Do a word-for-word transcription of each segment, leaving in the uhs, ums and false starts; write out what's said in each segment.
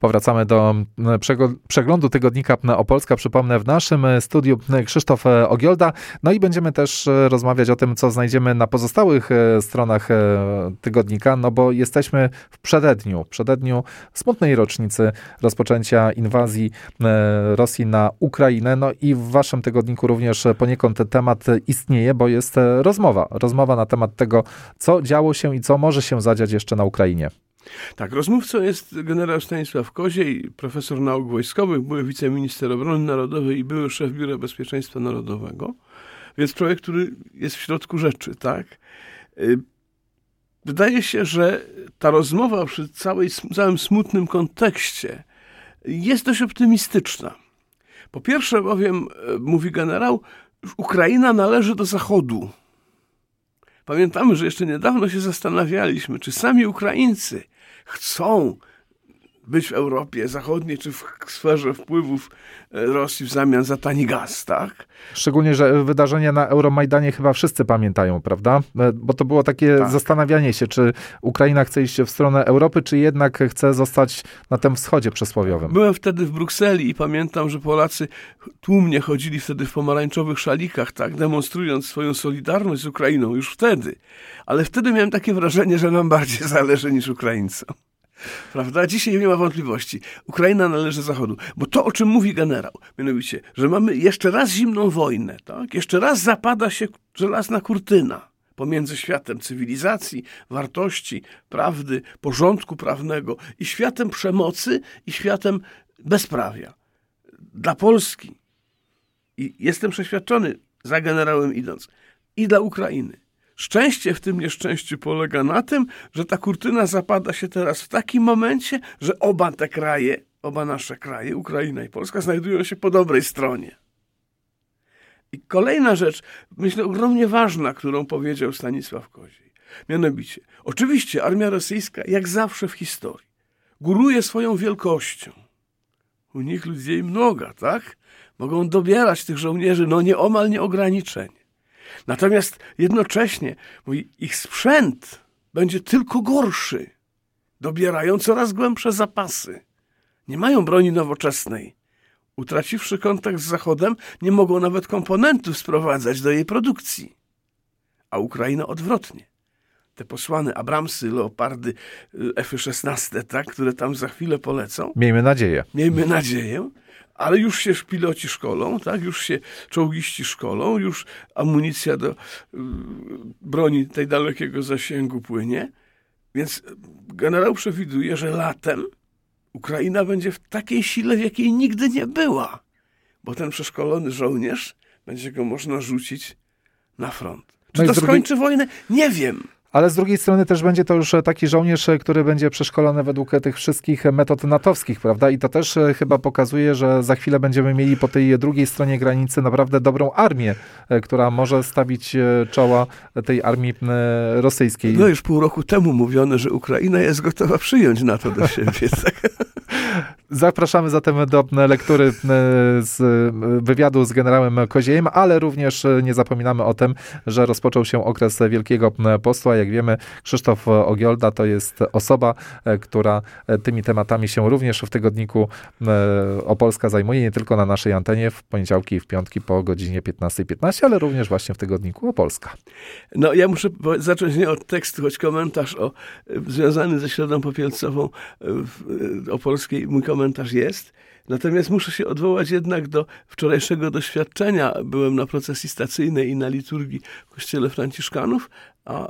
Powracamy do przeglądu tygodnika Opolska. Przypomnę, w naszym studiu Krzysztof Ogiolda. No i będziemy też rozmawiać o tym, co znajdziemy na pozostałych stronach tygodnika, no bo jesteśmy w przededniu, przededniu smutnej rocznicy rozpoczęcia inwazji Rosji na Ukrainę. No i w waszym tygodniku również poniekąd temat istnieje, bo jest rozmowa. Rozmowa na temat tego, co działo się i co może się zadziać jeszcze na Ukrainie. Tak, rozmówcą jest generał Stanisław Koziej, profesor nauk wojskowych, były wiceminister obrony narodowej i były szef Biura Bezpieczeństwa Narodowego, więc człowiek, który jest w środku rzeczy, tak? Wydaje się, że ta rozmowa przy całej, całym smutnym kontekście jest dość optymistyczna. Po pierwsze bowiem, mówi generał, Ukraina należy do Zachodu. Pamiętamy, że jeszcze niedawno się zastanawialiśmy, czy sami Ukraińcy chcą być w Europie Zachodniej, czy w sferze wpływów Rosji w zamian za tani gaz, tak? Szczególnie, że wydarzenia na Euromajdanie chyba wszyscy pamiętają, prawda? Bo to było takie tak. zastanawianie się, czy Ukraina chce iść w stronę Europy, czy jednak chce zostać na tym wschodzie przysłowiowym. Byłem wtedy w Brukseli i pamiętam, że Polacy tłumnie chodzili wtedy w pomarańczowych szalikach, tak, demonstrując swoją solidarność z Ukrainą już wtedy. Ale wtedy miałem takie wrażenie, że nam bardziej zależy niż Ukraińcom. Prawda? Dzisiaj nie ma wątpliwości. Ukraina należy Zachodu. Bo to, o czym mówi generał, mianowicie, że mamy jeszcze raz zimną wojnę, tak? Jeszcze raz zapada się żelazna kurtyna pomiędzy światem cywilizacji, wartości, prawdy, porządku prawnego i światem przemocy i światem bezprawia. Dla Polski, i jestem przeświadczony, za generałem idąc, i dla Ukrainy. Szczęście w tym nieszczęściu polega na tym, że ta kurtyna zapada się teraz w takim momencie, że oba te kraje, oba nasze kraje, Ukraina i Polska, znajdują się po dobrej stronie. I kolejna rzecz, myślę, ogromnie ważna, którą powiedział Stanisław Koziej. Mianowicie, oczywiście armia rosyjska, jak zawsze w historii, góruje swoją wielkością. U nich ludzi mnoga, tak? Mogą dobierać tych żołnierzy, no nieomal nieograniczenie. Natomiast jednocześnie mówi, ich sprzęt będzie tylko gorszy. Dobierają coraz głębsze zapasy. Nie mają broni nowoczesnej. Utraciwszy kontakt z Zachodem, nie mogą nawet komponentów sprowadzać do jej produkcji. A Ukraina odwrotnie. Te posłane Abramsy, Leopardy, F szesnaście, tak, które tam za chwilę polecą. Miejmy nadzieję. Miejmy nadzieję. Ale już się piloci szkolą, tak? Już się czołgiści szkolą, już amunicja do y, broni tej dalekiego zasięgu płynie. Więc generał przewiduje, że latem Ukraina będzie w takiej sile, w jakiej nigdy nie była. Bo ten przeszkolony żołnierz, będzie go można rzucić na front. Czy no to drugi... skończy wojnę? Nie wiem. Ale z drugiej strony też będzie to już taki żołnierz, który będzie przeszkolony według tych wszystkich metod natowskich, prawda? I to też chyba pokazuje, że za chwilę będziemy mieli po tej drugiej stronie granicy naprawdę dobrą armię, która może stawić czoła tej armii rosyjskiej. No już pół roku temu mówiono, że Ukraina jest gotowa przyjąć NATO do siebie. Tak? Zapraszamy zatem do lektury z wywiadu z generałem Koziejem, ale również nie zapominamy o tym, że rozpoczął się okres Wielkiego Postu, a jak wiemy, Krzysztof Ogiolda to jest osoba, która tymi tematami się również w tygodniku Opolska zajmuje, nie tylko na naszej antenie w poniedziałki i w piątki po godzinie piętnasta piętnaście, ale również właśnie w tygodniku Opolska. No ja muszę zacząć nie od tekstu, choć komentarz o, związany ze Środą Popielcową Opolskiej, mój komentarz jest. Natomiast muszę się odwołać jednak do wczorajszego doświadczenia. Byłem na procesji stacyjnej i na liturgii w kościele Franciszkanów, a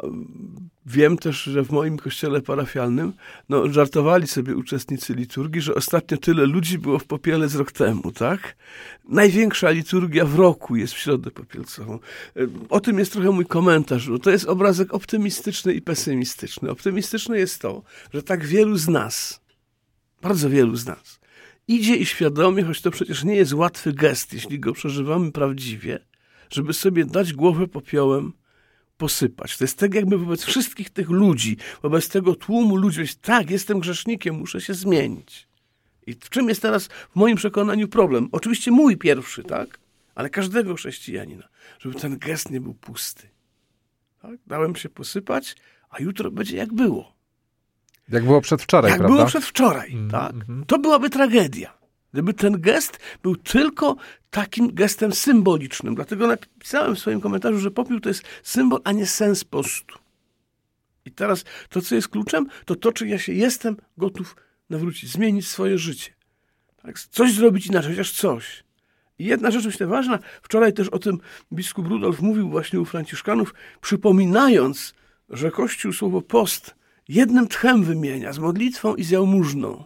wiem też, że w moim kościele parafialnym no, żartowali sobie uczestnicy liturgii, że ostatnio tyle ludzi było w Popiele z rok temu, tak? Największa liturgia w roku jest w Środę Popielcową. O tym jest trochę mój komentarz, bo to jest obrazek optymistyczny i pesymistyczny. Optymistyczny jest to, że tak wielu z nas, bardzo wielu z nas, idzie i świadomie, choć to przecież nie jest łatwy gest, jeśli go przeżywamy prawdziwie, żeby sobie dać głowę popiołem, posypać. To jest tak jakby wobec wszystkich tych ludzi, wobec tego tłumu ludzi, tak, jestem grzesznikiem, muszę się zmienić. I w czym jest teraz w moim przekonaniu problem? Oczywiście mój pierwszy, tak? Ale każdego chrześcijanina, żeby ten gest nie był pusty. Tak? Dałem się posypać, a jutro będzie jak było. Jak było przedwczoraj, Jak prawda? było przedwczoraj, Mm, tak. mm. To byłaby tragedia. Gdyby ten gest był tylko takim gestem symbolicznym. Dlatego napisałem w swoim komentarzu, że popiół to jest symbol, a nie sens postu. I teraz to, co jest kluczem, to to, czy ja się jestem gotów nawrócić, zmienić swoje życie. Tak? Coś zrobić inaczej, chociaż coś. I jedna rzecz, myślę, ważna. Wczoraj też o tym biskup Rudolf mówił właśnie u Franciszkanów, przypominając, że Kościół słowo post jednym tchem wymienia, z modlitwą i z jałmużną.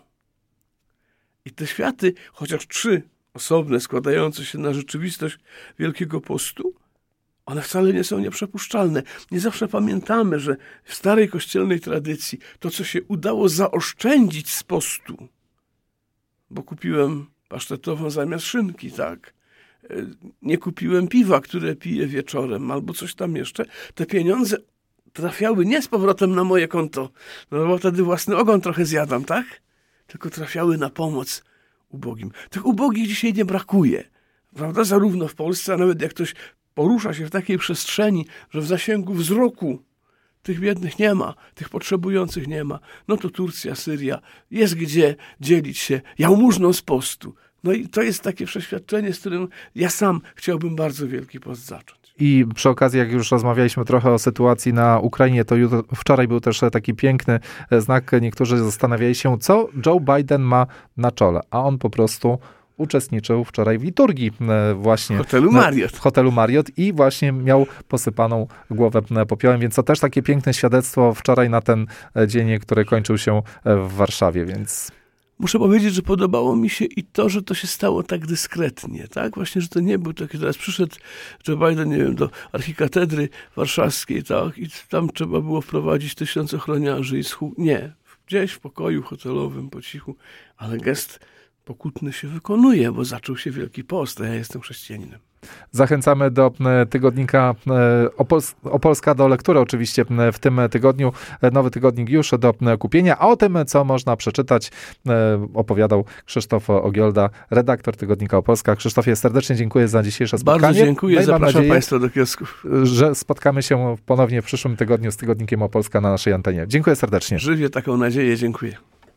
I te światy, chociaż trzy osobne, składające się na rzeczywistość Wielkiego Postu, one wcale nie są nieprzepuszczalne. Nie zawsze pamiętamy, że w starej kościelnej tradycji to, co się udało zaoszczędzić z postu, bo kupiłem pasztetową zamiast szynki, tak? Nie kupiłem piwa, które piję wieczorem, albo coś tam jeszcze. Te pieniądze trafiały nie z powrotem na moje konto, no bo wtedy własny ogon trochę zjadam, tak? Tylko trafiały na pomoc ubogim. Tych ubogich dzisiaj nie brakuje, prawda? Zarówno w Polsce, a nawet jak ktoś porusza się w takiej przestrzeni, że w zasięgu wzroku tych biednych nie ma, tych potrzebujących nie ma, no to Turcja, Syria, jest gdzie dzielić się jałmużną z postu. No i to jest takie przeświadczenie, z którym ja sam chciałbym bardzo Wielki Post zacząć. I przy okazji, jak już rozmawialiśmy trochę o sytuacji na Ukrainie, to jutro, wczoraj był też taki piękny znak. Niektórzy zastanawiali się, co Joe Biden ma na czole, a on po prostu uczestniczył wczoraj w liturgii właśnie w hotelu Marriott. W hotelu Marriott i właśnie miał posypaną głowę popiołem, więc to też takie piękne świadectwo wczoraj na ten dzień, który kończył się w Warszawie, więc... Muszę powiedzieć, że podobało mi się i to, że to się stało tak dyskretnie, tak? Właśnie, że to nie był taki, teraz przyszedł Joe Biden, nie wiem, do archikatedry warszawskiej, tak? I tam trzeba było wprowadzić tysiąc ochroniarzy i schół. Nie. Gdzieś w pokoju hotelowym, po cichu, ale gest pokutny się wykonuje, bo zaczął się Wielki Post, a ja jestem chrześcijaninem. Zachęcamy do tygodnika Opolska, do lektury oczywiście w tym tygodniu. Nowy tygodnik już do kupienia, a o tym, co można przeczytać, opowiadał Krzysztof Ogiolda, redaktor tygodnika Opolska. Krzysztofie, serdecznie dziękuję za dzisiejsze spotkanie. Bardzo dziękuję, no zapraszam nadzieję, Państwa do kiosków. Że spotkamy się ponownie w przyszłym tygodniu z tygodnikiem Opolska na naszej antenie. Dziękuję serdecznie. Żywię taką nadzieję, dziękuję.